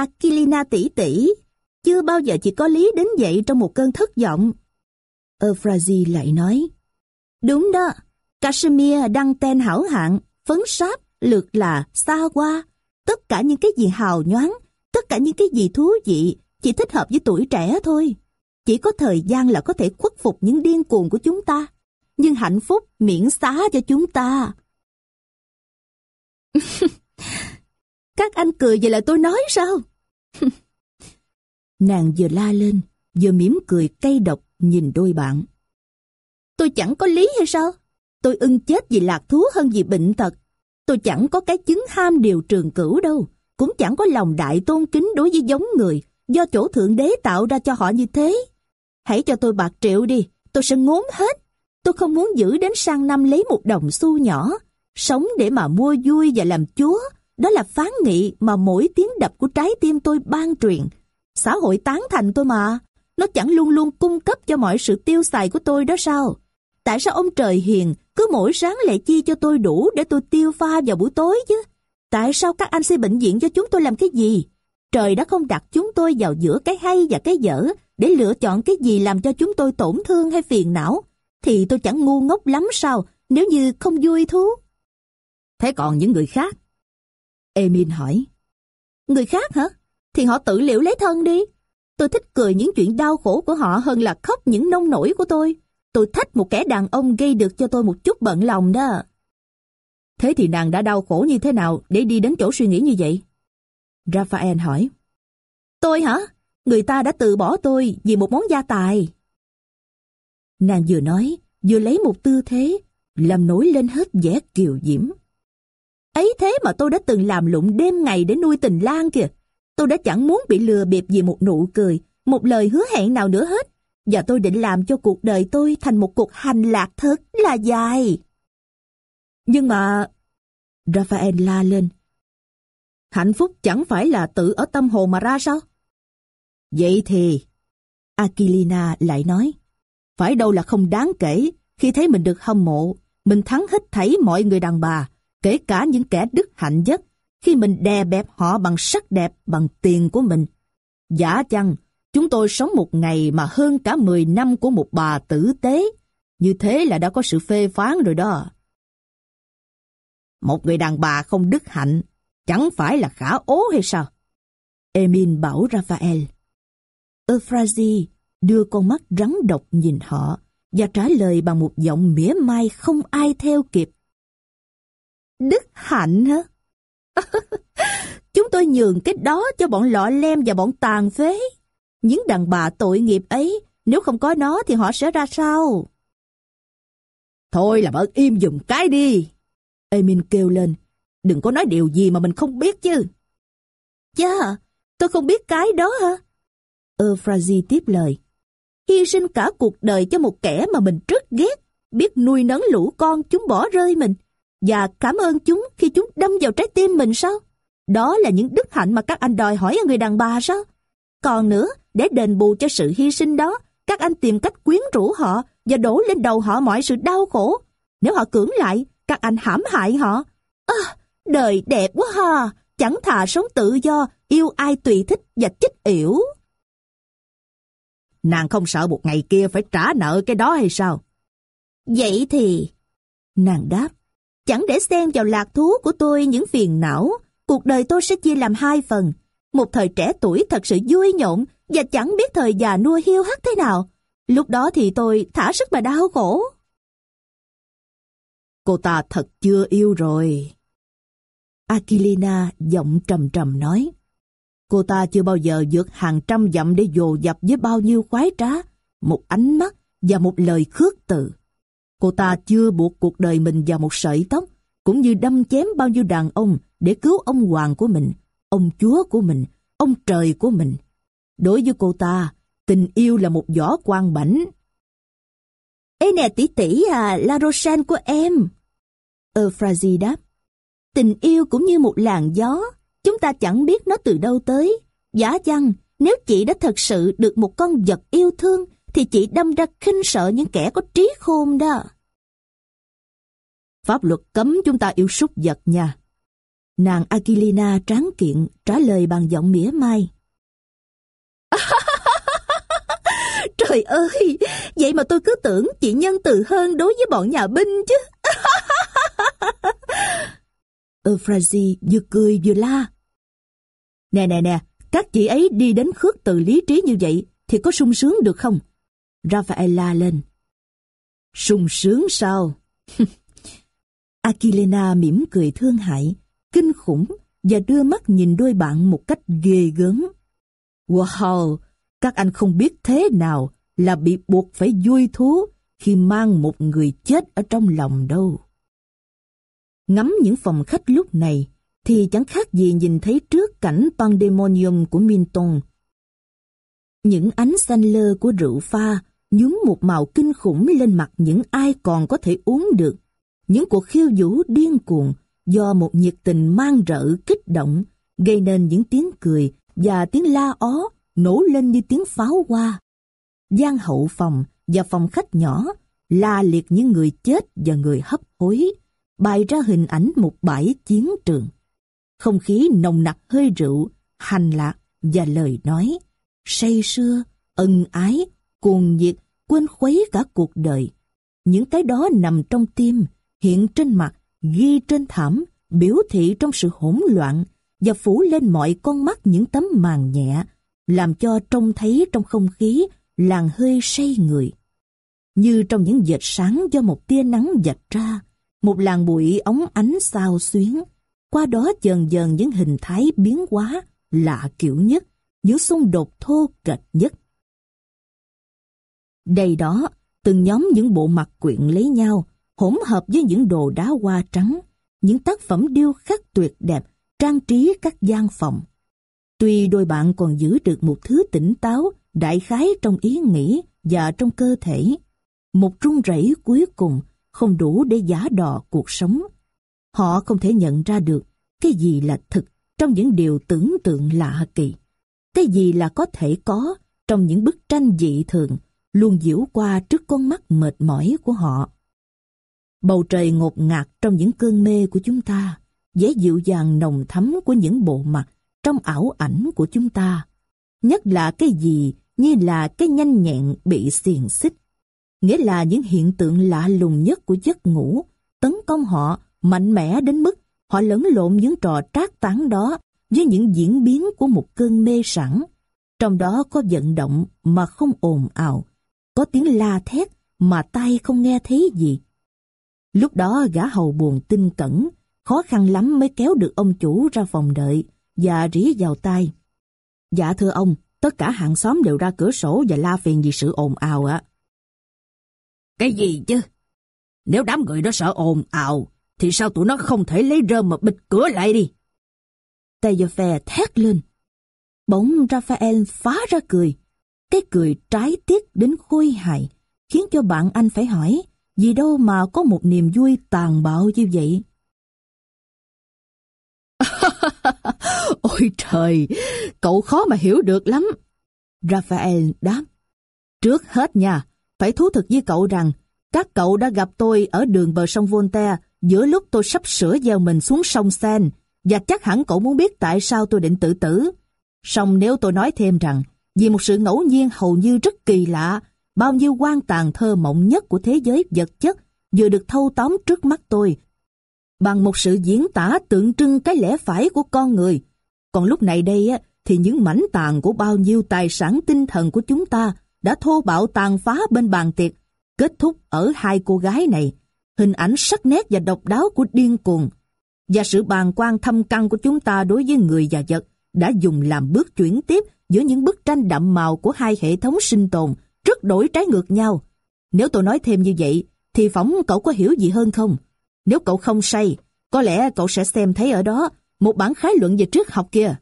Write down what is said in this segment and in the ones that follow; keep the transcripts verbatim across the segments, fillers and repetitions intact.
Aquilina tỷ tỷ, chưa bao giờ chị có lý đến vậy trong một cơn thất vọng. Euphrasie lại nói, đúng đó, cashmere đăng ten hảo hạng, phấn sáp, lược là, xa hoa, tất cả những cái gì hào nhoáng, tất cả những cái gì thú vị, chỉ thích hợp với tuổi trẻ thôi. Chỉ có thời gian là có thể khuất phục những điên cuồng của chúng ta, nhưng hạnh phúc miễn xá cho chúng ta. Các anh cười vậy là tôi nói sao? Nàng vừa la lên, vừa mỉm cười cay độc nhìn đôi bạn. Tôi chẳng có lý hay sao? Tôi ưng chết vì lạc thú hơn vì bệnh tật. Tôi chẳng có cái chứng ham điều trường cửu đâu, cũng chẳng có lòng đại tôn kính đối với giống người, do chỗ Thượng Đế tạo ra cho họ như thế. Hãy cho tôi bạc triệu đi, tôi sẽ ngốn hết. Tôi không muốn giữ đến sang năm lấy một đồng xu nhỏ. Sống để mà mua vui và làm chúa, đó là phán nghị mà mỗi tiếng đập của trái tim tôi ban truyền. Xã hội tán thành tôi mà, nó chẳng luôn luôn cung cấp cho mọi sự tiêu xài của tôi đó sao? Tại sao ông trời hiền cứ mỗi sáng lại chi cho tôi đủ để tôi tiêu pha vào buổi tối chứ? Tại sao các anh xây bệnh viện cho chúng tôi làm cái gì? Trời đã không đặt chúng tôi vào giữa cái hay và cái dở để lựa chọn cái gì làm cho chúng tôi tổn thương hay phiền não. Thì tôi chẳng ngu ngốc lắm sao nếu như không vui thú. Thế còn những người khác? Emile hỏi. Người khác hả? Thì họ tự liệu lấy thân đi. Tôi thích cười những chuyện đau khổ của họ hơn là khóc những nông nổi của tôi. Tôi thách một kẻ đàn ông gây được cho tôi một chút bận lòng đó. Thế thì nàng đã đau khổ như thế nào để đi đến chỗ suy nghĩ như vậy? Raphael hỏi. Tôi hả? Người ta đã từ bỏ tôi vì một món gia tài. Nàng vừa nói, vừa lấy một tư thế, làm nổi lên hết vẻ kiều diễm. Ấy thế mà tôi đã từng làm lụng đêm ngày để nuôi tình lang kìa. Tôi đã chẳng muốn bị lừa bịp vì một nụ cười, một lời hứa hẹn nào nữa hết. Và tôi định làm cho cuộc đời tôi thành một cuộc hành lạc thật là dài. Nhưng mà... Raphael la lên. Hạnh phúc chẳng phải là tự ở tâm hồn mà ra sao? Vậy thì... Aquilina lại nói. Phải đâu là không đáng kể khi thấy mình được hâm mộ, mình thắng hết thảy mọi người đàn bà, kể cả những kẻ đức hạnh nhất, khi mình đè bẹp họ bằng sắc đẹp, bằng tiền của mình. Giả chăng, chúng tôi sống một ngày mà hơn cả mười năm của một bà tử tế. Như thế là đã có sự phê phán rồi đó. Một người đàn bà không đức hạnh, chẳng phải là khả ố hay sao? Emile bảo Raphael. Euphrasie đưa con mắt rắn độc nhìn họ và trả lời bằng một giọng mỉa mai không ai theo kịp. Đức hạnh hả? Chúng tôi nhường cái đó cho bọn lọ lem và bọn tàn phế. Những đàn bà tội nghiệp ấy, nếu không có nó thì họ sẽ ra sao? Thôi làm ơn im giùm cái đi. Emile kêu lên. Đừng có nói điều gì mà mình không biết chứ. Chà, tôi không biết cái đó hả? Euphrasie tiếp lời. Hy sinh cả cuộc đời cho một kẻ mà mình rất ghét, biết nuôi nấng lũ con chúng bỏ rơi mình, và cảm ơn chúng khi chúng đâm vào trái tim mình sao? Đó là những đức hạnh mà các anh đòi hỏi ở người đàn bà sao? Còn nữa, để đền bù cho sự hy sinh đó, các anh tìm cách quyến rũ họ và đổ lên đầu họ mọi sự đau khổ. Nếu họ cưỡng lại, các anh hãm hại họ. À, đời đẹp quá ha, chẳng thà sống tự do, yêu ai tùy thích và chích yểu. Nàng không sợ một ngày kia phải trả nợ cái đó hay sao? Vậy thì... Nàng đáp, chẳng để xen vào lạc thú của tôi những phiền não, cuộc đời tôi sẽ chia làm hai phần. Một thời trẻ tuổi thật sự vui nhộn và chẳng biết thời già nua hiu hắt thế nào. Lúc đó thì tôi thả sức mà đau khổ. Cô ta thật chưa yêu rồi. Aquilina giọng trầm trầm nói. Cô ta chưa bao giờ vượt hàng trăm dặm để dồ dập với bao nhiêu khoái trá, một ánh mắt và một lời khước từ. Cô ta chưa buộc cuộc đời mình vào một sợi tóc, cũng như đâm chém bao nhiêu đàn ông để cứu ông hoàng của mình, ông chúa của mình, ông trời của mình. Đối với cô ta, tình yêu là một vỏ quan bảnh. Ê nè tỷ tỷ à, La Rochelle của em. Euphrasie đáp. Tình yêu cũng như một làn gió, chúng ta chẳng biết nó từ đâu tới. Giả chăng, nếu chị đã thật sự được một con vật yêu thương, thì chị đâm ra khinh sợ những kẻ có trí khôn đó. Pháp luật cấm chúng ta yêu súc vật nha. Nàng Aquilina tráng kiện trả lời bằng giọng mỉa mai. Trời ơi, vậy mà tôi cứ tưởng chị nhân từ hơn đối với bọn nhà binh chứ. Euphrasie vừa cười vừa la. Nè nè nè, các chị ấy đi đến khước từ lý trí như vậy thì có sung sướng được không? Raphael la lên. Sung sướng sao? Aquilina mỉm cười thương hại, kinh khủng và đưa mắt nhìn đôi bạn một cách ghê gớm. Wow, các anh không biết thế nào là bị buộc phải vui thú khi mang một người chết ở trong lòng đâu. Ngắm những phòng khách lúc này thì chẳng khác gì nhìn thấy trước cảnh Pandemonium của Milton. Những ánh xanh lơ của rượu pha nhúm một màu kinh khủng lên mặt những ai còn có thể uống được. Những cuộc khiêu vũ điên cuồng do một nhiệt tình mang rợ kích động gây nên những tiếng cười và tiếng la ó nổ lên như tiếng pháo hoa. Gian hậu phòng và phòng khách nhỏ la liệt những người chết và người hấp hối, bày ra hình ảnh một bãi chiến trường. Không khí nồng nặc hơi rượu, hành lạc và lời nói, say sưa, ân ái, cuồng nhiệt, quên khuấy cả cuộc đời. Những cái đó nằm trong tim, hiện trên mặt, ghi trên thảm, biểu thị trong sự hỗn loạn và phủ lên mọi con mắt những tấm màn nhẹ, làm cho trông thấy trong không khí làn hơi say người. Như trong những vệt sáng do một tia nắng vạch ra, một làn bụi óng ánh xao xuyến, qua đó dần dần những hình thái biến hóa lạ kiểu nhất, những xung đột thô kệch nhất. Đây đó, từng nhóm những bộ mặt quyện lấy nhau, hỗn hợp với những đồ đá hoa trắng, những tác phẩm điêu khắc tuyệt đẹp, trang trí các gian phòng. Tuy đôi bạn còn giữ được một thứ tỉnh táo, đại khái trong ý nghĩ và trong cơ thể, một run rẩy cuối cùng không đủ để giả đò cuộc sống. Họ không thể nhận ra được cái gì là thực trong những điều tưởng tượng lạ kỳ, cái gì là có thể có trong những bức tranh dị thường luôn diễu qua trước con mắt mệt mỏi của họ. Bầu trời ngột ngạt trong những cơn mê của chúng ta, vẻ dịu dàng nồng thắm của những bộ mặt trong ảo ảnh của chúng ta, nhất là cái gì như là cái nhanh nhẹn bị xiềng xích, nghĩa là những hiện tượng lạ lùng nhất của giấc ngủ tấn công họ mạnh mẽ đến mức họ lẫn lộn những trò trác tán đó với những diễn biến của một cơn mê sẵn. Trong đó có vận động mà không ồn ào, có tiếng la thét mà tai không nghe thấy gì. Lúc đó gã hầu buồn tinh cẩn, khó khăn lắm mới kéo được ông chủ ra phòng đợi và rỉ vào tai. Dạ thưa ông, tất cả hàng xóm đều ra cửa sổ và la phiền vì sự ồn ào ạ. Cái gì chứ? Nếu đám người đó sợ ồn ào, thì sao tụi nó không thể lấy rơm mà bịt cửa lại đi? Théophile thét lên. Bỗng Raphael phá ra cười. Cái cười trái tiếc đến khôi hài, khiến cho bạn anh phải hỏi, vì đâu mà có một niềm vui tàn bạo như vậy? Ôi trời, cậu khó mà hiểu được lắm. Raphael đáp. Trước hết nha, phải thú thực với cậu rằng, các cậu đã gặp tôi ở đường bờ sông Voltaire giữa lúc tôi sắp sửa gieo mình xuống sông Seine, và chắc hẳn cậu muốn biết tại sao tôi định tự tử. Song nếu tôi nói thêm rằng, vì một sự ngẫu nhiên hầu như rất kỳ lạ, bao nhiêu quan tàn thơ mộng nhất của thế giới vật chất vừa được thâu tóm trước mắt tôi, bằng một sự diễn tả tượng trưng cái lẽ phải của con người. Còn lúc này đây á, thì những mảnh tàn của bao nhiêu tài sản tinh thần của chúng ta đã thô bạo tàn phá bên bàn tiệc, kết thúc ở hai cô gái này, hình ảnh sắc nét và độc đáo của điên cuồng. Và sự bàng quan thâm căn của chúng ta đối với người và vật đã dùng làm bước chuyển tiếp giữa những bức tranh đậm màu của hai hệ thống sinh tồn rất đổi trái ngược nhau. Nếu tôi nói thêm như vậy, thì phỏng cậu có hiểu gì hơn không? Nếu cậu không say, có lẽ cậu sẽ xem thấy ở đó một bản khái luận về triết học kia.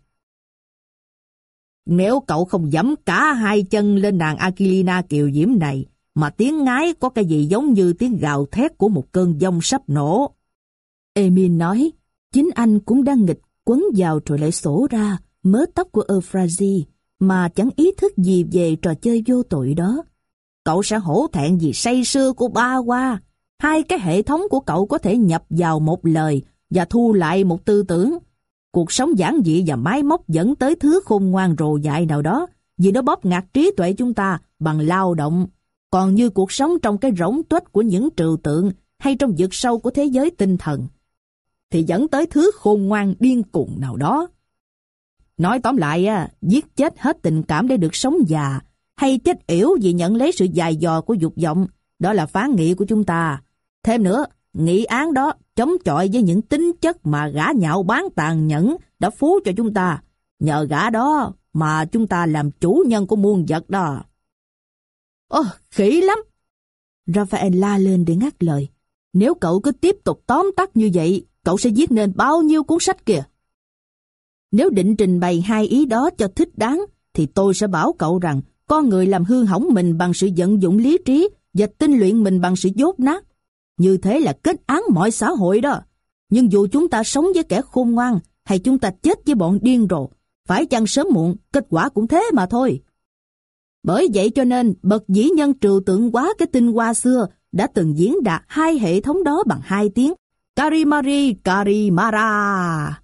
Nếu cậu không giẫm cả hai chân lên nàng Aquilina kiều diễm này, mà tiếng ngái có cái gì giống như tiếng gào thét của một cơn giông sắp nổ. Emile nói, chính anh cũng đang nghịch quấn vào rồi lại sổ ra mớ tóc của Euphrasie, mà chẳng ý thức gì về trò chơi vô tội đó. Cậu sẽ hổ thẹn vì say sưa của ba hoa. Hai cái hệ thống của cậu có thể nhập vào một lời và thu lại một tư tưởng, Cuộc sống giản dị và máy móc dẫn tới thứ khôn ngoan rồ dại nào đó, vì nó bóp nghẹt trí tuệ chúng ta bằng lao động. Còn như cuộc sống trong cái rỗng tuếch của những trừu tượng hay trong vực sâu của thế giới tinh thần, thì dẫn tới thứ khôn ngoan điên cuồng nào đó. Nói tóm lại, giết chết hết tình cảm để được sống già, hay chết yểu vì nhận lấy sự dài dò của dục vọng, đó là phán nghị của chúng ta. Thêm nữa, nghị án đó chống chọi với những tính chất mà gã nhạo báng tàn nhẫn đã phú cho chúng ta. Nhờ gã đó mà chúng ta làm chủ nhân của muôn vật đó. Ồ, khỉ lắm! Raphael la lên để ngắt lời. Nếu cậu cứ tiếp tục tóm tắt như vậy, cậu sẽ viết nên bao nhiêu cuốn sách kìa. Nếu định trình bày hai ý đó cho thích đáng, thì tôi sẽ bảo cậu rằng con người làm hư hỏng mình bằng sự vận dụng lý trí và tinh luyện mình bằng sự dốt nát. Như thế là kết án mọi xã hội đó. Nhưng dù chúng ta sống với kẻ khôn ngoan hay chúng ta chết với bọn điên rồ, phải chăng sớm muộn kết quả cũng thế mà thôi. Bởi vậy cho nên bậc vĩ nhân trừu tượng hóa cái tinh hoa xưa đã từng diễn đạt hai hệ thống đó bằng hai tiếng Karimari Karimara.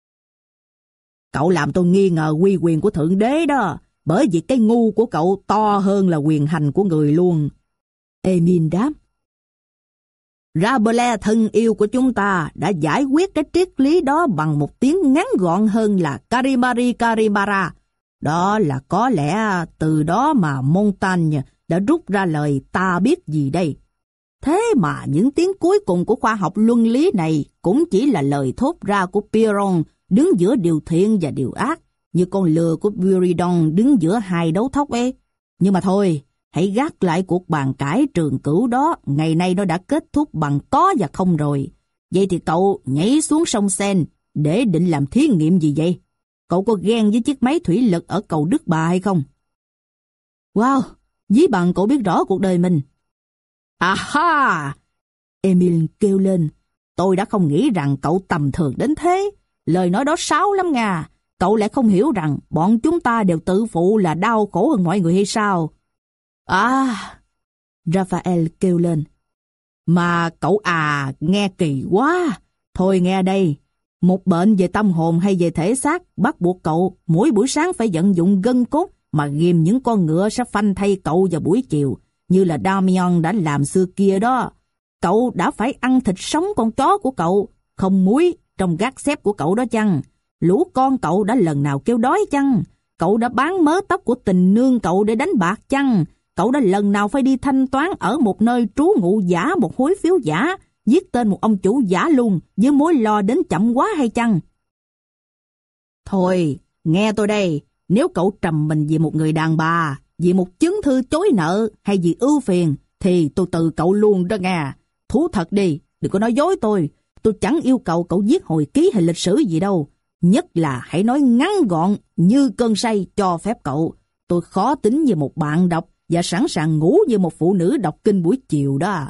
Cậu làm tôi nghi ngờ uy quyền của Thượng Đế đó, bởi vì cái ngu của cậu to hơn là quyền hành của người luôn. Emil đáp. Rabelais thân yêu của chúng ta đã giải quyết cái triết lý đó bằng một tiếng ngắn gọn hơn là Karimari Karimara. Đó là có lẽ từ đó mà Montaigne đã rút ra lời ta biết gì đây. Thế mà những tiếng cuối cùng của khoa học luân lý này cũng chỉ là lời thốt ra của Pyrrhon đứng giữa điều thiện và điều ác, như con lừa của Buridon đứng giữa hai đấu thóc ấy. Nhưng mà thôi, hãy gác lại cuộc bàn cãi trường cửu đó, ngày nay nó đã kết thúc bằng có và không rồi. Vậy thì cậu nhảy xuống sông Seine để định làm thí nghiệm gì vậy? Cậu có ghen với chiếc máy thủy lực ở cầu Đức Bà hay không? Wow, ví bằng cậu biết rõ cuộc đời mình. Aha! Emil kêu lên, tôi đã không nghĩ rằng cậu tầm thường đến thế. Lời nói đó sáo lắm nha. Cậu lại không hiểu rằng bọn chúng ta đều tự phụ là đau khổ hơn mọi người hay sao? À, Raphael kêu lên. Mà cậu à, nghe kỳ quá. Thôi nghe đây, một bệnh về tâm hồn hay về thể xác bắt buộc cậu mỗi buổi sáng phải vận dụng gân cốt mà ghim những con ngựa sẽ phanh thay cậu vào buổi chiều, như là Damian đã làm xưa kia đó. Cậu đã phải ăn thịt sống con chó của cậu, không muối, trong gác xếp của cậu đó chăng? Lũ con cậu đã lần nào kêu đói chăng? Cậu đã bán mớ tóc của tình nương cậu để đánh bạc chăng? Cậu đã lần nào phải đi thanh toán ở một nơi trú ngụ giả một hối phiếu giả, viết tên một ông chủ giả luôn, với mối lo đến chậm quá hay chăng? Thôi, nghe tôi đây, nếu cậu trầm mình vì một người đàn bà, vì một chứng thư chối nợ hay vì ưu phiền, thì tôi từ cậu luôn đó nghe. Thú thật đi, đừng có nói dối tôi. Tôi chẳng yêu cầu cậu viết hồi ký hay lịch sử gì đâu. Nhất là hãy nói ngắn gọn như cơn say cho phép cậu. Tôi khó tính như một bạn đọc và sẵn sàng ngủ như một phụ nữ đọc kinh buổi chiều đó.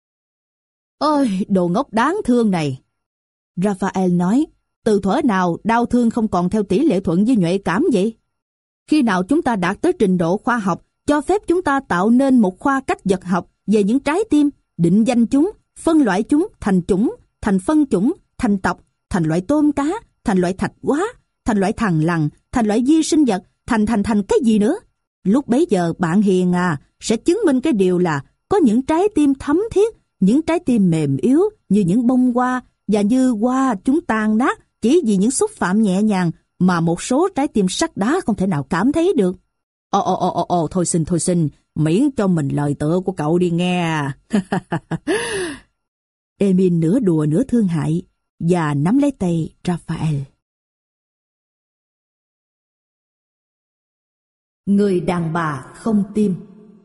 Ôi, đồ ngốc đáng thương này. Raphael nói, từ thuở nào đau thương không còn theo tỷ lệ thuận với nhuệ cảm vậy? Khi nào chúng ta đạt tới trình độ khoa học cho phép chúng ta tạo nên một khoa cách vật học về những trái tim, định danh chúng, phân loại chúng thành chủng, thành phân chủng, thành tộc, thành loại tôm cá, thành loại thạch hóa, thành loại thằn lằn, thành loại vi sinh vật, thành thành thành cái gì nữa? Lúc bấy giờ bạn hiền à sẽ chứng minh cái điều là có những trái tim thấm thiết, những trái tim mềm yếu như những bông hoa, và như hoa chúng tan nát chỉ vì những xúc phạm nhẹ nhàng mà một số trái tim sắt đá không thể nào cảm thấy được. Ồ ồ ồ ồ ồ thôi xin thôi xin, miễn cho mình lời tựa của cậu đi nghe. Emil nửa đùa nửa thương hại và nắm lấy tay Raphael. Người đàn bà không tim.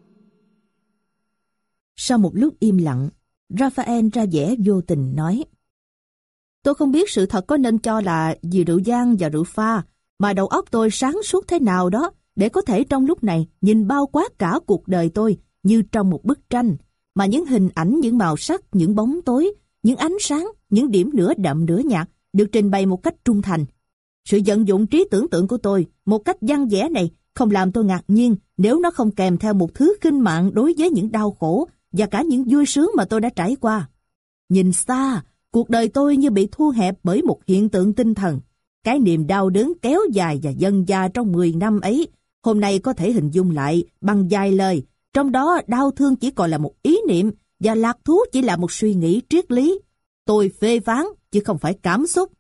Sau một lúc im lặng, Raphael ra vẻ vô tình nói: Tôi không biết sự thật có nên cho là vì rượu vang và rượu pha, mà đầu óc tôi sáng suốt thế nào đó để có thể trong lúc này nhìn bao quát cả cuộc đời tôi như trong một bức tranh, mà những hình ảnh, những màu sắc, những bóng tối, những ánh sáng, những điểm nửa đậm nửa nhạt được trình bày một cách trung thành. Sự vận dụng trí tưởng tượng của tôi một cách văn vẽ này không làm tôi ngạc nhiên nếu nó không kèm theo một thứ khinh mạn đối với những đau khổ và cả những vui sướng mà tôi đã trải qua. Nhìn xa, cuộc đời tôi như bị thu hẹp bởi một hiện tượng tinh thần. Cái niềm đau đớn kéo dài và dần dà trong mười năm ấy, hôm nay có thể hình dung lại bằng vài lời, trong đó đau thương chỉ còn là một ý niệm và lạc thú chỉ là một suy nghĩ triết lý. Tôi phê phán chứ không phải cảm xúc.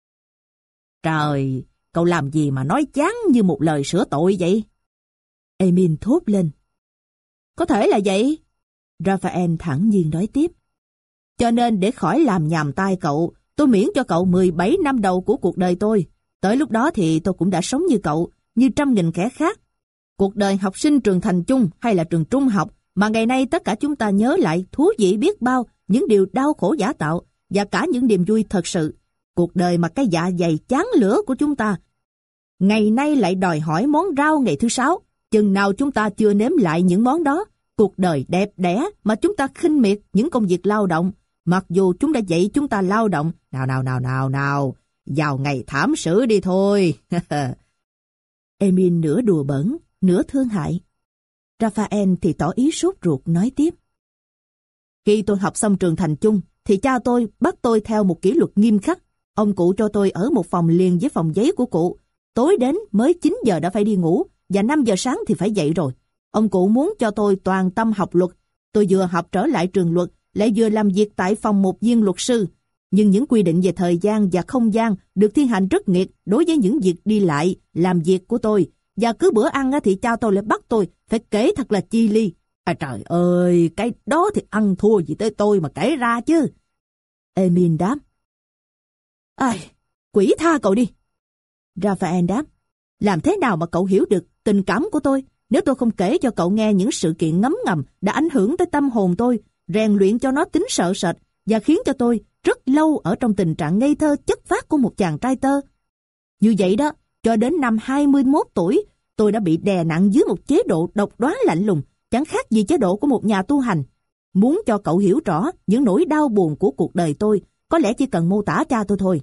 Trời, cậu làm gì mà nói chán như một lời sửa tội vậy? Emil thốt lên. Có thể là vậy. Raphael thản nhiên nói tiếp. Cho nên để khỏi làm nhàm tai cậu, tôi miễn cho cậu mười bảy năm đầu của cuộc đời tôi. Tới lúc đó thì tôi cũng đã sống như cậu, như trăm nghìn kẻ khác. Cuộc đời học sinh trường thành chung hay là trường trung học mà ngày nay tất cả chúng ta nhớ lại thú vị biết bao những điều đau khổ giả tạo và cả những niềm vui thật sự. Cuộc đời mà cái dạ dày chán lửa của chúng ta ngày nay lại đòi hỏi món rau ngày thứ sáu. Chừng nào chúng ta chưa nếm lại những món đó, cuộc đời đẹp đẽ mà chúng ta khinh miệt những công việc lao động, mặc dù chúng đã dạy chúng ta lao động. Nào nào nào nào nào, vào ngày thảm sử đi thôi. Emil nửa đùa bỡn, nửa thương hại. Raphael thì tỏ ý sốt ruột nói tiếp. Khi tôi học xong trường thành chung, thì cha tôi bắt tôi theo một kỷ luật nghiêm khắc. Ông cụ cho tôi ở một phòng liền với phòng giấy của cụ. Tối đến mới chín giờ đã phải đi ngủ, và năm giờ sáng thì phải dậy rồi. Ông cụ muốn cho tôi toàn tâm học luật. Tôi vừa học trở lại trường luật, lại vừa làm việc tại phòng một viên luật sư. Nhưng những quy định về thời gian và không gian được thi hành rất nghiệt đối với những việc đi lại, làm việc của tôi. Và cứ bữa ăn thì cha tôi lại bắt tôi phải kể thật là chi li. À trời ơi, cái đó thì ăn thua gì tới tôi mà kể ra chứ. Emil đáp. Ai, quỷ tha cậu đi. Raphael đáp. Làm thế nào mà cậu hiểu được tình cảm của tôi nếu tôi không kể cho cậu nghe những sự kiện ngấm ngầm đã ảnh hưởng tới tâm hồn tôi, rèn luyện cho nó tính sợ sệt và khiến cho tôi rất lâu ở trong tình trạng ngây thơ chất phác của một chàng trai tơ. Như vậy đó, cho đến năm hai mươi mốt tuổi, tôi đã bị đè nặng dưới một chế độ độc đoán lạnh lùng, chẳng khác gì chế độ của một nhà tu hành. Muốn cho cậu hiểu rõ những nỗi đau buồn của cuộc đời tôi, có lẽ chỉ cần mô tả cha tôi thôi.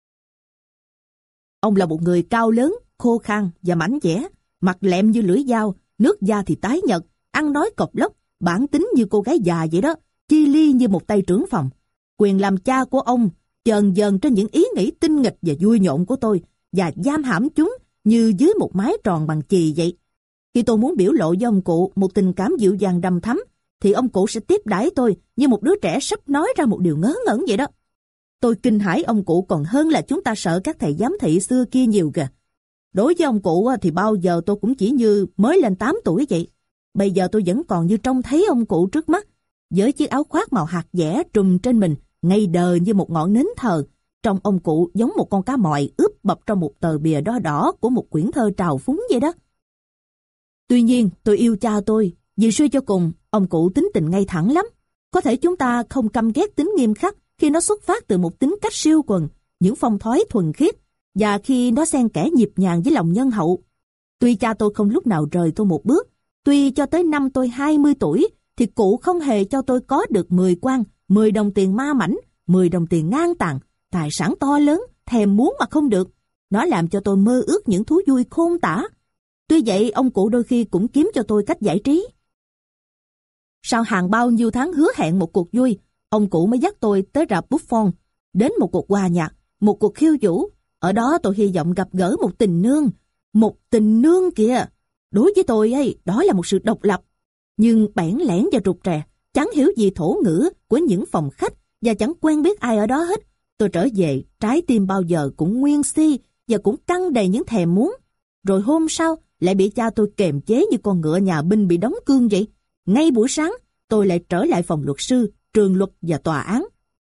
Ông là một người cao lớn, khô khan và mảnh dẻ, mặt lẹm như lưỡi dao, nước da thì tái nhợt, ăn nói cộc lốc, bản tính như cô gái già vậy đó, chi li như một tay trưởng phòng. Quyền làm cha của ông chờn dần trên những ý nghĩ tinh nghịch và vui nhộn của tôi và giam hãm chúng như dưới một mái tròn bằng chì vậy. Khi tôi muốn biểu lộ với ông cụ một tình cảm dịu dàng đầm thắm, thì ông cụ sẽ tiếp đãi tôi như một đứa trẻ sắp nói ra một điều ngớ ngẩn vậy đó. Tôi kinh hãi ông cụ còn hơn là chúng ta sợ các thầy giám thị xưa kia nhiều kìa. Đối với ông cụ thì bao giờ tôi cũng chỉ như mới lên tám tuổi vậy. Bây giờ tôi vẫn còn như trông thấy ông cụ trước mắt, với chiếc áo khoác màu hạt dẻ trùm trên mình, ngây đờ như một ngọn nến thờ. Trong ông cụ giống một con cá mòi ướp bập trong một tờ bìa đỏ đỏ của một quyển thơ trào phúng vậy đó. Tuy nhiên, tôi yêu cha tôi, vì suy cho cùng, ông cụ tính tình ngay thẳng lắm. Có thể chúng ta không căm ghét tính nghiêm khắc khi nó xuất phát từ một tính cách siêu quần, những phong thói thuần khiết, và khi nó xen kẽ nhịp nhàng với lòng nhân hậu. Tuy cha tôi không lúc nào rời tôi một bước, tuy cho tới năm tôi hai mươi tuổi, thì cụ không hề cho tôi có được mười quan, mười đồng tiền ma mảnh, mười đồng tiền ngang tàn, tài sản to lớn, thèm muốn mà không được. Nó làm cho tôi mơ ước những thú vui khôn tả. Tuy vậy, ông cụ đôi khi cũng kiếm cho tôi cách giải trí. Sau hàng bao nhiêu tháng hứa hẹn một cuộc vui, ông cụ mới dắt tôi tới rạp Buffon, đến một cuộc hòa nhạc, một cuộc khiêu vũ. Ở đó tôi hy vọng gặp gỡ một tình nương. Một tình nương kìa! Đối với tôi ấy, đó là một sự độc lập. Nhưng bẽn lẽn và rụt rè, chẳng hiểu gì thổ ngữ của những phòng khách và chẳng quen biết ai ở đó hết. Tôi trở về, trái tim bao giờ cũng nguyên si và cũng căng đầy những thèm muốn. Rồi hôm sau, lại bị cha tôi kềm chế như con ngựa nhà binh bị đóng cương vậy. Ngay buổi sáng, tôi lại trở lại phòng luật sư, trường luật và tòa án.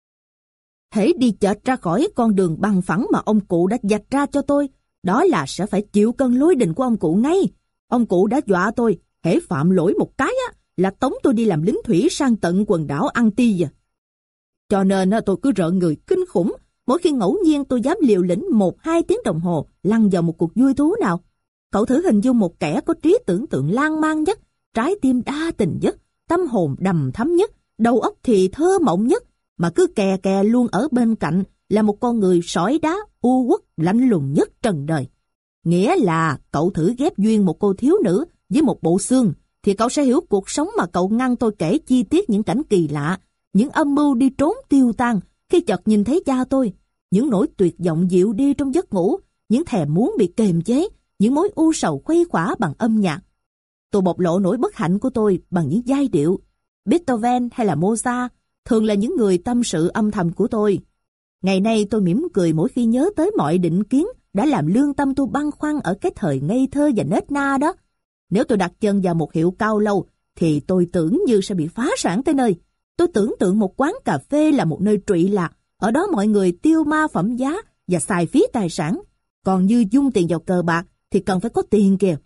Hễ đi chệch ra khỏi con đường bằng phẳng mà ông cụ đã vạch ra cho tôi, đó là sẽ phải chịu cơn lối định của ông cụ ngay. Ông cụ đã dọa tôi, hễ phạm lỗi một cái á, là tống tôi đi làm lính thủy sang tận quần đảo Antilles. Cho nên tôi cứ rợn người kinh khủng mỗi khi ngẫu nhiên tôi dám liều lĩnh một hai tiếng đồng hồ lăn vào một cuộc vui thú nào. Cậu thử hình dung một kẻ có trí tưởng tượng lan man nhất, trái tim đa tình nhất, tâm hồn đầm thắm nhất, đầu óc thì thơ mộng nhất, mà cứ kè kè luôn ở bên cạnh là một con người sỏi đá, u uất, lạnh lùng nhất trần đời. Nghĩa là cậu thử ghép duyên một cô thiếu nữ với một bộ xương, thì cậu sẽ hiểu cuộc sống mà cậu ngăn tôi kể chi tiết những cảnh kỳ lạ, những âm mưu đi trốn tiêu tan khi chợt nhìn thấy cha tôi, những nỗi tuyệt vọng dịu đi trong giấc ngủ, những thèm muốn bị kềm chế, những mối u sầu khuây khỏa bằng âm nhạc. Tôi bộc lộ nỗi bất hạnh của tôi bằng những giai điệu. Beethoven hay là Mozart thường là những người tâm sự âm thầm của tôi. Ngày nay tôi mỉm cười mỗi khi nhớ tới mọi định kiến đã làm lương tâm tôi băn khoăn ở cái thời ngây thơ và nết na đó. Nếu tôi đặt chân vào một hiệu cao lầu, thì tôi tưởng như sẽ bị phá sản tới nơi. Tôi tưởng tượng một quán cà phê là một nơi trụy lạc, ở đó mọi người tiêu ma phẩm giá và xài phí tài sản. Còn như dung tiền vào cờ bạc thì cần phải có tiền kìa.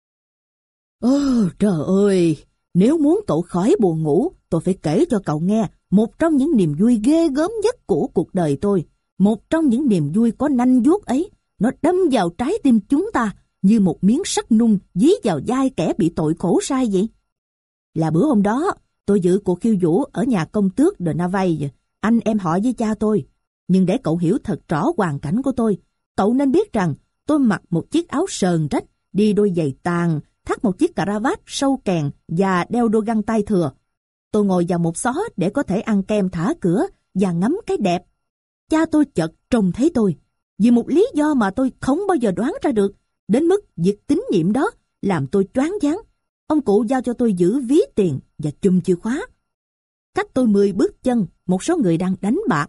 Ồ trời ơi, nếu muốn cậu khỏi buồn ngủ, tôi phải kể cho cậu nghe một trong những niềm vui ghê gớm nhất của cuộc đời tôi. Một trong những niềm vui có nanh vuốt ấy, nó đâm vào trái tim chúng ta như một miếng sắt nung dí vào vai kẻ bị tội khổ sai vậy. Là bữa hôm đó, tôi dự cuộc khiêu vũ ở nhà công tước de Navaille, anh em họ với cha tôi. Nhưng để cậu hiểu thật rõ hoàn cảnh của tôi, cậu nên biết rằng tôi mặc một chiếc áo sờn rách, đi đôi giày tàn, thắt một chiếc cà ra vát sâu kèn và đeo đôi găng tay thừa. Tôi ngồi vào một xó để có thể ăn kem thả cửa và ngắm cái đẹp. Cha tôi chợt trông thấy tôi, vì một lý do mà tôi không bao giờ đoán ra được, đến mức việc tín nhiệm đó làm tôi choáng váng. Ông cụ giao cho tôi giữ ví tiền và chùm chìa khóa. Cách tôi mười bước chân, một số người đang đánh bạc.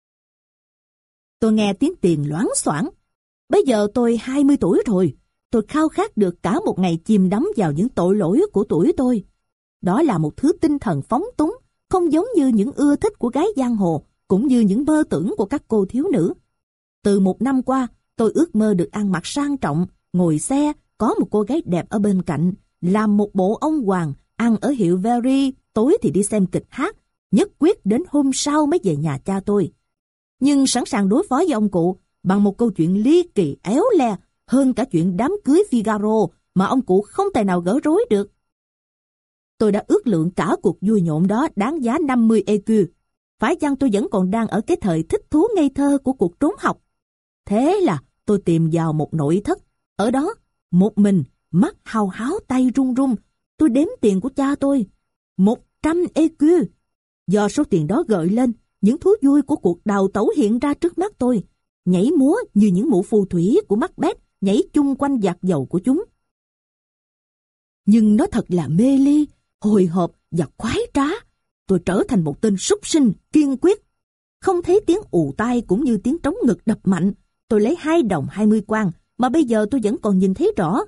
Tôi nghe tiếng tiền loáng xoảng. Bây giờ tôi hai mươi tuổi rồi. Tôi khao khát được cả một ngày chìm đắm vào những tội lỗi của tuổi tôi. Đó là một thứ tinh thần phóng túng, không giống như những ưa thích của gái giang hồ, cũng như những mơ tưởng của các cô thiếu nữ. Từ một năm qua, tôi ước mơ được ăn mặc sang trọng, ngồi xe, có một cô gái đẹp ở bên cạnh, làm một bộ ông hoàng, ăn ở hiệu Very, tối thì đi xem kịch hát, nhất quyết đến hôm sau mới về nhà cha tôi. Nhưng sẵn sàng đối phó với ông cụ bằng một câu chuyện ly kỳ éo le hơn cả chuyện đám cưới Figaro mà ông cụ không tài nào gỡ rối được. Tôi đã ước lượng cả cuộc vui nhộn đó đáng giá năm mươi e cu. Phải chăng tôi vẫn còn đang ở cái thời thích thú ngây thơ của cuộc trốn học? Thế là tôi tìm vào một nội thất. Ở đó, một mình, mắt hào háo tay run run, tôi đếm tiền của cha tôi. Một trăm e cu. Do số tiền đó gợi lên, những thú vui của cuộc đào tẩu hiện ra trước mắt tôi, nhảy múa như những mụ phù thủy của Macbeth nhảy chung quanh vạc dầu của chúng. Nhưng nó thật là mê ly, hồi hộp và khoái trá. Tôi trở thành một tên súc sinh kiên quyết. Không thấy tiếng ù tai cũng như tiếng trống ngực đập mạnh. Tôi lấy hai đồng hai mươi quan mà bây giờ tôi vẫn còn nhìn thấy rõ.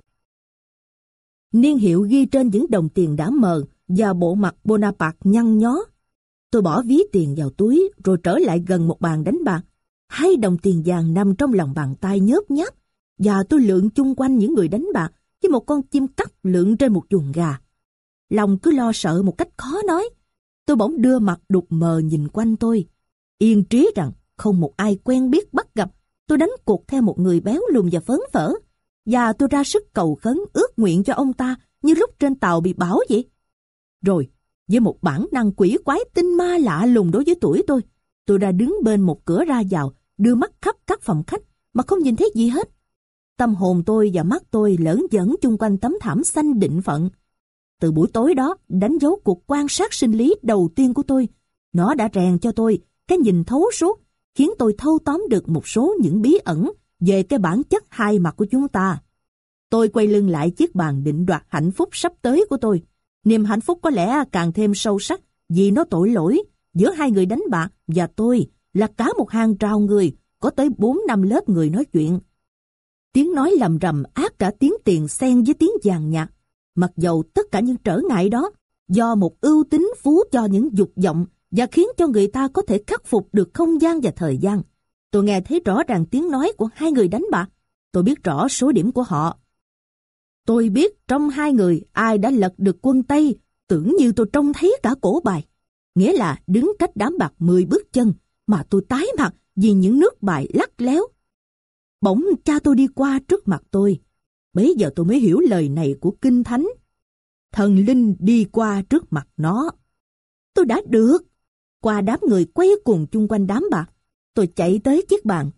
Niên hiệu ghi trên những đồng tiền đã mờ và bộ mặt Bonaparte nhăn nhó. Tôi bỏ ví tiền vào túi rồi trở lại gần một bàn đánh bạc. Hai đồng tiền vàng nằm trong lòng bàn tay nhớp nháp và tôi lượn chung quanh những người đánh bạc như một con chim cắt lượn trên một chuồng gà. Lòng cứ lo sợ một cách khó nói. Tôi bỗng đưa mặt đục mờ nhìn quanh tôi, yên trí rằng không một ai quen biết bắt gặp. Tôi đánh cuộc theo một người béo lùn và phớn phở, và tôi ra sức cầu khấn ước nguyện cho ông ta như lúc trên tàu bị bão vậy. Rồi, với một bản năng quỷ quái tinh ma lạ lùng đối với tuổi tôi, tôi đã đứng bên một cửa ra vào, đưa mắt khắp các phòng khách mà không nhìn thấy gì hết. Tâm hồn tôi và mắt tôi lởn vởn chung quanh tấm thảm xanh định phận. Từ buổi tối đó đánh dấu cuộc quan sát sinh lý đầu tiên của tôi. Nó đã rèn cho tôi cái nhìn thấu suốt, khiến tôi thâu tóm được một số những bí ẩn về cái bản chất hai mặt của chúng ta. Tôi quay lưng lại chiếc bàn định đoạt hạnh phúc sắp tới của tôi. Niềm hạnh phúc có lẽ càng thêm sâu sắc vì nó tội lỗi. Giữa hai người đánh bạc và tôi là cả một hàng rào người, có tới bốn năm lớp người nói chuyện. Tiếng nói lầm rầm ác cả tiếng tiền xen với tiếng vàng nhạc. Mặc dầu tất cả những trở ngại đó do một ưu tính phú cho những dục vọng và khiến cho người ta có thể khắc phục được không gian và thời gian. Tôi nghe thấy rõ ràng tiếng nói của hai người đánh bạc. Tôi biết rõ số điểm của họ. Tôi biết trong hai người ai đã lật được quân Tây, tưởng như tôi trông thấy cả cổ bài. Nghĩa là đứng cách đám bạc mười bước chân mà tôi tái mặt vì những nước bài lắc léo. Bỗng cha tôi đi qua trước mặt tôi. Bấy giờ tôi mới hiểu lời này của Kinh Thánh. Thần linh đi qua trước mặt nó. Tôi đã được. Qua đám người quay cuồng chung quanh đám bạc, tôi chạy tới chiếc bàn.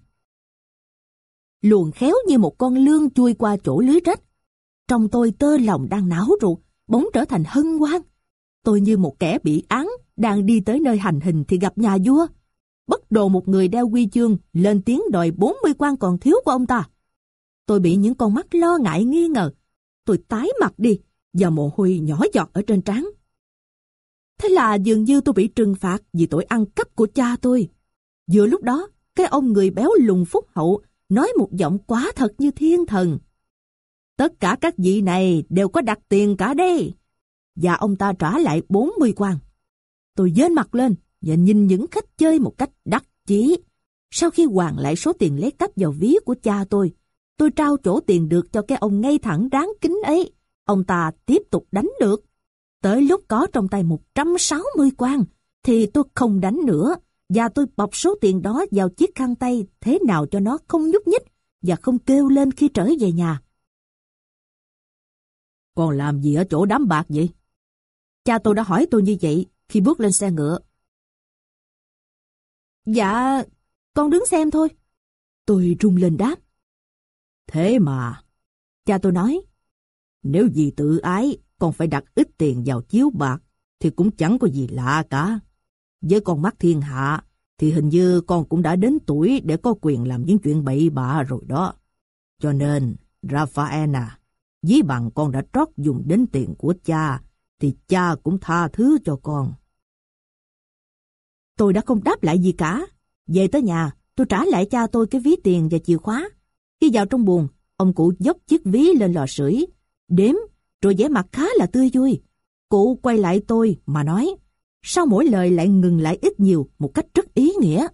Luồn khéo như một con lươn chui qua chỗ lưới rách. Trong tôi tơ lòng đang náo ruột, bỗng trở thành hân hoan. Tôi như một kẻ bị án, đang đi tới nơi hành hình thì gặp nhà vua. Bất đồ một người đeo huy chương lên tiếng đòi bốn mươi quan còn thiếu của ông ta. Tôi bị những con mắt lo ngại nghi ngờ. Tôi tái mặt đi và mồ hôi nhỏ giọt ở trên trán. Thế là dường như tôi bị trừng phạt vì tội ăn cắp của cha tôi. Vừa lúc đó, cái ông người béo lùn phúc hậu nói một giọng quả thật như thiên thần. Tất cả các vị này đều có đặt tiền cả đây. Và ông ta trả lại bốn mươi quan. Tôi giơ mặt lên và nhìn những khách chơi một cách đắc chí. Sau khi hoàn lại số tiền lấy cắp vào ví của cha tôi, tôi trao chỗ tiền được cho cái ông ngay thẳng đáng kính ấy. Ông ta tiếp tục đánh được. Tới lúc có trong tay một trăm sáu mươi quan, thì tôi không đánh nữa, và tôi bọc số tiền đó vào chiếc khăn tay thế nào cho nó không nhúc nhích và không kêu lên khi trở về nhà. Con làm gì ở chỗ đám bạc vậy? Cha tôi đã hỏi tôi như vậy khi bước lên xe ngựa. Dạ, con đứng xem thôi. Tôi rung lên đáp. Thế mà, cha tôi nói, nếu vì tự ái con phải đặt ít tiền vào chiếu bạc thì cũng chẳng có gì lạ cả. Với con mắt thiên hạ thì hình như con cũng đã đến tuổi để có quyền làm những chuyện bậy bạ rồi đó. Cho nên, Raphael à, ví bằng con đã trót dùng đến tiền của cha thì cha cũng tha thứ cho con. Tôi đã không đáp lại gì cả. Về tới nhà, tôi trả lại cha tôi cái ví tiền và chìa khóa. Khi vào trong buồng, ông cụ dốc chiếc ví lên lò sưởi, đếm, rồi vẻ mặt khá là tươi vui. Cụ quay lại tôi mà nói, sau mỗi lời lại ngừng lại ít nhiều một cách rất ý nghĩa.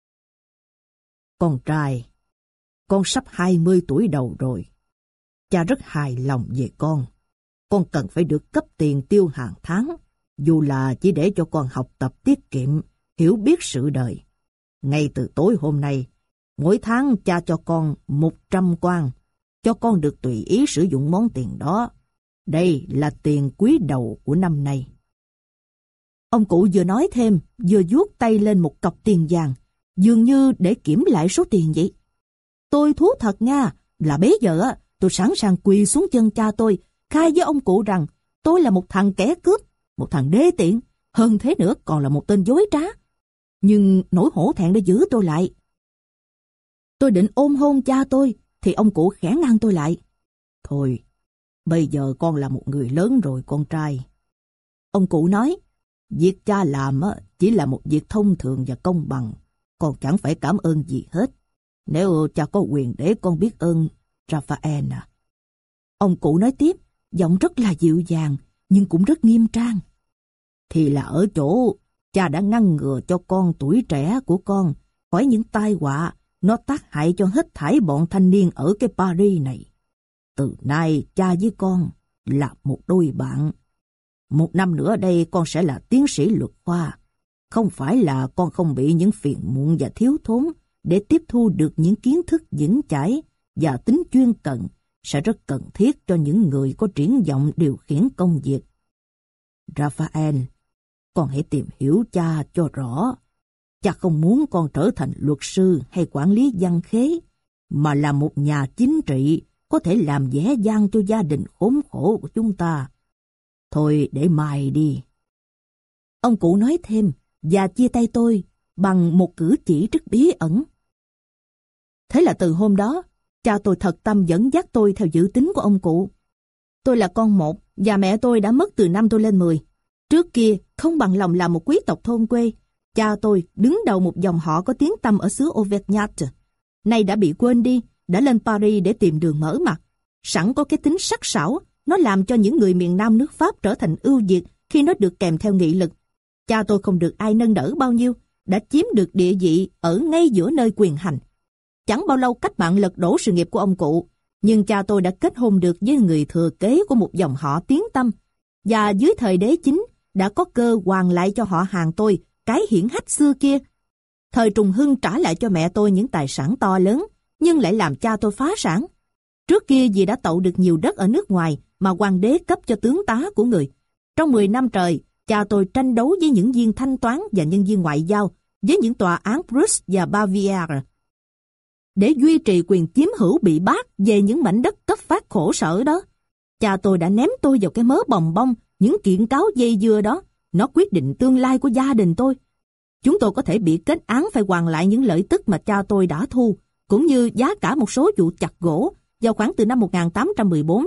Con trai, con sắp hai mươi tuổi đầu rồi. Cha rất hài lòng về con. Con cần phải được cấp tiền tiêu hàng tháng, dù là chỉ để cho con học tập tiết kiệm, hiểu biết sự đời. Ngay từ tối hôm nay, mỗi tháng cha cho con một trăm quan, cho con được tùy ý sử dụng món tiền đó. Đây là tiền quý đầu của năm nay. Ông cụ vừa nói thêm, vừa vuốt tay lên một cọc tiền vàng, dường như để kiểm lại số tiền vậy. Tôi thú thật nha, là bấy giờ tôi sẵn sàng quỳ xuống chân cha tôi, khai với ông cụ rằng tôi là một thằng kẻ cướp, một thằng đê tiện, hơn thế nữa còn là một tên dối trá. Nhưng nỗi hổ thẹn đã giữ tôi lại. Tôi định ôm hôn cha tôi, thì ông cụ khẽ ngăn tôi lại. Thôi, bây giờ con là một người lớn rồi con trai. Ông cụ nói, việc cha làm chỉ là một việc thông thường và công bằng, con chẳng phải cảm ơn gì hết. Nếu cha có quyền để con biết ơn, Raphael à. Ông cụ nói tiếp, giọng rất là dịu dàng, nhưng cũng rất nghiêm trang. Thì là ở chỗ, cha đã ngăn ngừa cho con tuổi trẻ của con khỏi những tai họa nó tác hại cho hết thảy bọn thanh niên ở cái Paris này. Từ nay cha với con là một đôi bạn. Một năm nữa đây con sẽ là tiến sĩ luật khoa. Không phải là con không bị những phiền muộn và thiếu thốn để tiếp thu được những kiến thức vững chãi và tính chuyên cần sẽ rất cần thiết cho những người có triển vọng điều khiển công việc. Raphael, con hãy tìm hiểu cha cho rõ. Cha không muốn con trở thành luật sư hay quản lý văn khế, mà là một nhà chính trị có thể làm vẻ vang cho gia đình khốn khổ của chúng ta. Thôi để mai đi. Ông cụ nói thêm và chia tay tôi bằng một cử chỉ rất bí ẩn. Thế là từ hôm đó, cha tôi thật tâm dẫn dắt tôi theo dự tính của ông cụ. Tôi là con một và mẹ tôi đã mất từ năm tôi lên mười. Trước kia, không bằng lòng làm một quý tộc thôn quê, cha tôi đứng đầu một dòng họ có tiếng tăm ở xứ Auvergnat. Nay đã bị quên đi, đã lên Paris để tìm đường mở mặt. Sẵn có cái tính sắc sảo, nó làm cho những người miền Nam nước Pháp trở thành ưu việt khi nó được kèm theo nghị lực. Cha tôi không được ai nâng đỡ bao nhiêu, đã chiếm được địa vị ở ngay giữa nơi quyền hành. Chẳng bao lâu cách mạng lật đổ sự nghiệp của ông cụ, nhưng cha tôi đã kết hôn được với người thừa kế của một dòng họ tiếng tăm, và dưới thời đế chính đã có cơ hoàn lại cho họ hàng tôi cái hiển hách xưa kia. Thời Trùng Hưng trả lại cho mẹ tôi những tài sản to lớn, nhưng lại làm cha tôi phá sản. Trước kia vì đã tậu được nhiều đất ở nước ngoài mà hoàng đế cấp cho tướng tá của người. Trong mười năm trời, cha tôi tranh đấu với những viên thanh toán và nhân viên ngoại giao, với những tòa án Bruges và Baviera, để duy trì quyền chiếm hữu bị bác về những mảnh đất cấp phát khổ sở đó. Cha tôi đã ném tôi vào cái mớ bòng bong, những kiện cáo dây dưa đó. Nó quyết định tương lai của gia đình tôi. Chúng tôi có thể bị kết án phải hoàn lại những lợi tức mà cha tôi đã thu, cũng như giá cả một số vụ chặt gỗ vào khoảng từ năm một nghìn tám trăm mười bốn